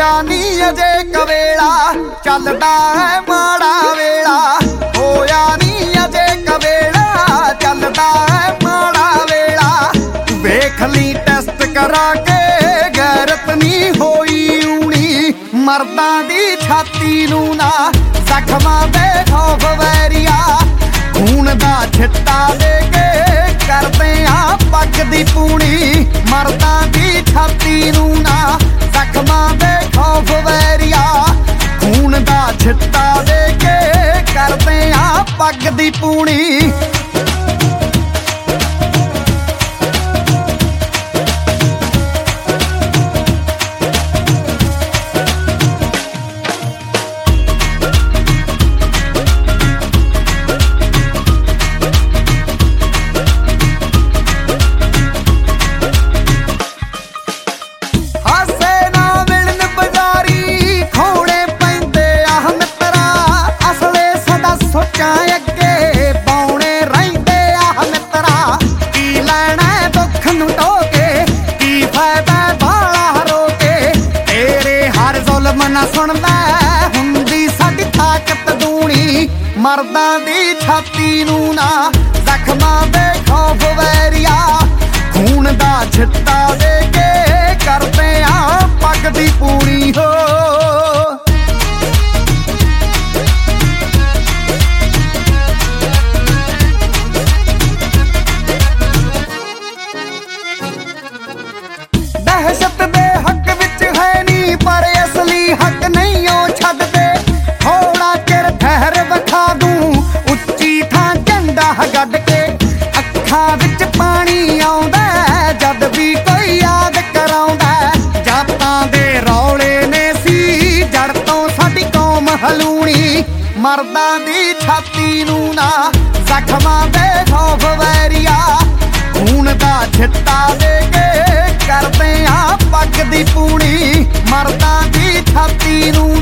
ਹੋਇਆ ਨੀ ਅਜੇ ਕਵੇਲਾ, ਚੱਲਦਾ ਹੈ ਮਾੜਾ ਵੇਲਾ। ਹੋਇਆ ਨੀ ਅਜੇ ਕਵੇਲਾ, ਚੱਲਦਾ ਹੈ ਮਾੜਾ ਵੇਲਾ। ਵੇਖ ਲਈ ਟੈਸਟ ਕਰਾ ਕੇ, ਗੈਰਤ ਨੀ ਹੋਈ ਊਣੀ। ਮਰਦਾਂ ਦੀ ਛਾਤੀ ਨੂੰ ਨਾ ਜ਼ਖਮਾਂ ਦੇ ਖੌਫ ਵੈਰੀਆ। ਖੂਨ ਦਾ ਛਿੱਟਾ ਦੇ ਕੇ ਕਰਦੇ ਆ ਪੱਗ ਦੀ ਪੂਣੀ। ਮਰਦਾਂ ਦੀ ਛਾਤੀ ਨੂੰ ਨਾ ਜ਼ਖਮਾਂ ਦੇ ਖੌਫ ਵੈਰੀਆ। ਖੂਨ ਦਾ ਛਿੱਟਾ ਦੇ ਕੇ ਕਰਦੇ ਆ ਪੱਗ ਦੀ ਪੂਣੀ। ਅੱਗੇ ਪਾਉਣੇ ਰਹਿੰਦੇ ਆ ਮਿੱਤਰਾ। ਕੀ ਲੈਣਾ ਦੁੱਖ ਨੂੰ ਢੋਕੇ, ਕੀ ਫਾਇਦਾ ਬਾਲਾ ਰੋਕੇ। ਤੇਰੇ ਹਰ ਜ਼ੁਲਮ ਨਾ ਸੁਣਦਾ ਹੁੰਦੀ ਸਾਡੀ ਤਾਕਤ ਦੂਣੀ। ਮਰਦਾਂ ਦੀ ਛਾਤੀ ਨੂੰ ਨਾ ਜ਼ਖਮਾਂ ਦੇ ਖੌਫ ਵੈਰੀਆ। ਖੂਨ ਦਾ ਛਿੱਟਾ ਦੇ ਕੇ ਕਰਦੇ ਆ ਪੱਗ ਦੀ ਪੂਣੀ ਹੋ। ਦਹਿਸ਼ਤ ਦੇ ਹੱਕ ਵਿੱਚ ਹੈ ਨੀ, ਪਰ ਅਸਲੀ ਹੱਕ ਨਹੀਂ ਉਹ ਛੱਡਦੇ। ਥੋੜਾ ਚਿਰ ਠਹਿਰ ਵਿਖਾ ਦੂੰ ਉੱਚੀ ਥਾਂ ਝੰਡਾ ਗੱਡ ਕੇ। ਅੱਖਾਂ ਵਿੱਚ ਪਾਣੀ ਆਉਂਦਾ ਜਦ ਵੀ ਕੋਈ ਯਾਦ ਕਰਾਉਂਦਾ। ਜਾਤਾਂ ਦੇ ਰੌਲੇ ਨੇ ਸੀ ਜੜ ਤੋਂ ਸਾਡੀ ਕੌਮ ਹਲੂਣੀ। ਮਰਦਾਂ ਦੀ ਛਾਤੀ ਨੂੰ ਨਾ ਜ਼ਖਮਾਂ ਦੇ ਖੌਫ ਵੈਰੀਆ। ਖੂਨ ਦਾ ਛਿੱਟਾ ਦੇ ਕੇ ਕਰਦੇ ਆ ਪੱਗ ਦੀ ਪੂਣੀ। ਮਰਦਾਂ ਦੀ ਛਾਤੀ ਨੂੰ